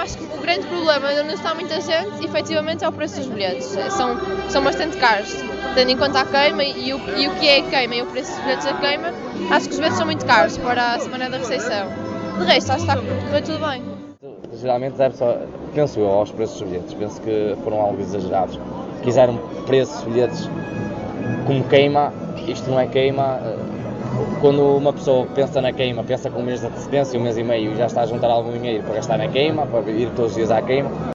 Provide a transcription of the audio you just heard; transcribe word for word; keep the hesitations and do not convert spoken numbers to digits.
acho que o grande problema onde não está muita gente, efetivamente, é o preço dos bilhetes. São, são bastante caros, tendo em conta a queima e o, e o que é a queima e o preço dos bilhetes da queima, acho que os bilhetes são muito caros para a Semana da Recepção. De resto, acho que está a correr tudo bem. Geralmente deve só, penso eu, aos preços dos bilhetes, penso que foram algo exagerados. Quiseram preços de bilhetes como queima, isto não é queima. Quando uma pessoa pensa na queima, pensa com um mês de antecedência, um mês e meio, e já está a juntar algum dinheiro para gastar na queima, para ir todos os dias à queima.